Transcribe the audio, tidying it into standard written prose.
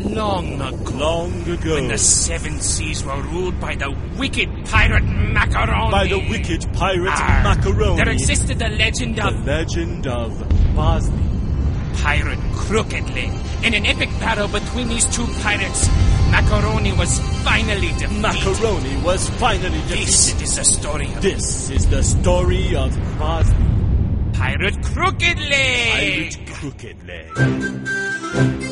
Long ago. Long ago. When the seven seas were ruled by the wicked pirate Macaroni. By the wicked pirate Macaroni. There existed the legend of... The legend of Bosley. Pirate Crooked Leg. In an epic battle between these two pirates, Macaroni was finally defeated. Macaroni was finally defeated. This is the story of... This is the story of Bosley. Pirate Crooked Leg. Pirate Crooked Leg.